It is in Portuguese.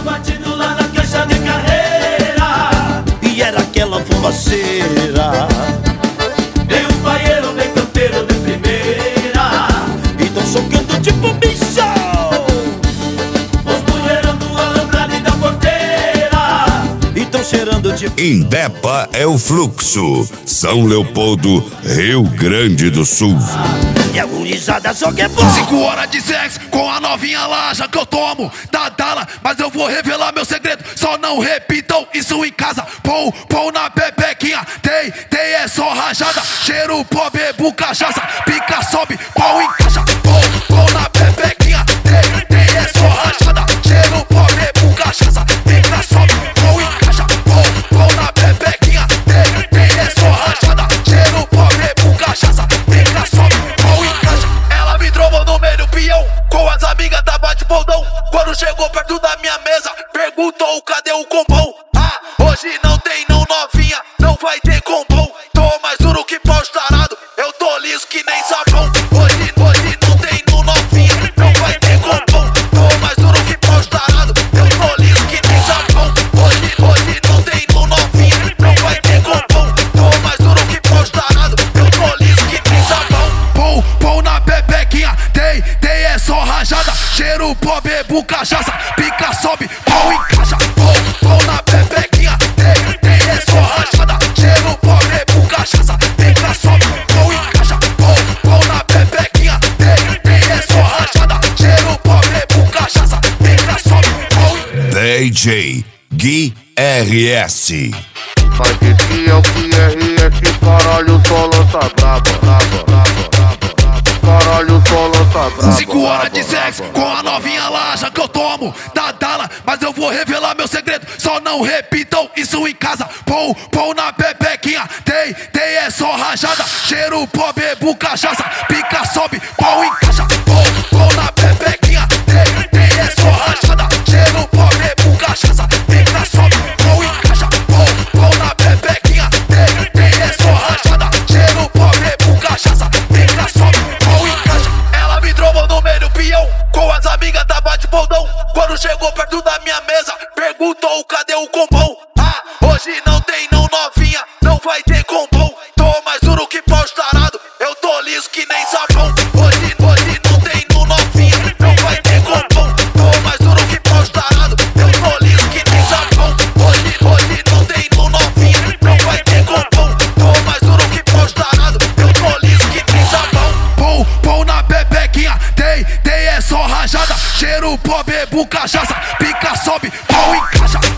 batido lá na caixa de carreira, e era aquela fumaceira. tem um paieiro bem campeiro de primeira, E tão socando tipo bicho. os mulherão do alambrado e da porteira, E tão cheirando tipo... Indepa é o fluxo. São Leopoldo, Rio Grande do Sul. E a gurizada só quer bom. 5 horas de sexo com a novinha laja que eu tomo da Dala, mas eu vou revelar meu segredo. Só não repitam isso em casa. Pão na pepequinha, tem é só rajada. Cheiro pó, bebo cachaça, pica, sobe, pau encaixa. Pão na pepequinha, tem é só rajada. Cheiro pó, bebo cachaça, pica, sobe, pau encaixa. Pão na pepequinha, tem é só rajada. Cheiro pó, bebo cachaça, pica, sobe, pau encaixa. Ela me trombou no meio do peão, com as amigas da bate-baldão. Quando chegou perto da minha mesa, perguntou cadê o compão. Ah, hoje não tem não novinha, não vai ter compão. Tô mais duro que pau estarado, eu tô liso que nem sabão. Hoje não tem não novinha, não vai ter compão. Tô mais duro que pau estarado, eu tô liso que nem sabão. Hoje não tem não novinha, não vai ter compão. Tô mais duro que pau estarado, eu tô liso que nem sabão. Pão na pepequinha, tem é só rajada. Cheiro pó, bebo cachaça, pica, sobe, pau encaixa. Pão na pepequinha, tem é só rajada. Cheiro pó, bebo cachaça, pica, sobe, pau encaixa. Pão na pepequinha, tem é só rajada. Cheiro pó, bebo cachaça, pica, sobe, pau encaixa. DJ Gui RS. Mas esse é o QRS, caralho, só lança braba. Caralho, só lança braba. 5 horas de sexo com a novinha laja que eu tomo da Dala, mas eu vou revelar meu segredo. Só não repitam isso em casa. Pão na pepequinha, tem é só rajada. Cheiro pó, bebo cachaça, pica, sobe, pau encaixa. Pão na pepequinha, tem é só rajada. Cheiro pó, bebo cachaça, pica, sobe, pau encaixa. Pão na pepequinha, tem é só rajada. Cheiro pó, bebo cachaça, pica, sobe, pau encaixa. Ela me trombou no meio do peão, com as amigas da bate-baldão. Quando chegou perto da minha mesa, perguntou cadê o compão. Ah, hoje não tem não novinha, não vai ter compão. Tô mais duro que pau estarado, eu tô liso que nem sabão. Hoje não tem não novinha, não vai ter compão. Tô mais duro que pau estarado, eu tô liso que nem sabão. Hoje não tem não novinha, não vai ter compão. Tô mais duro que pau estarado, eu tô liso que nem sabão. Pão na pepequinha, tem é só rajada. Cheiro pó, bebo cachaça, pica, sobe, pau encaixa.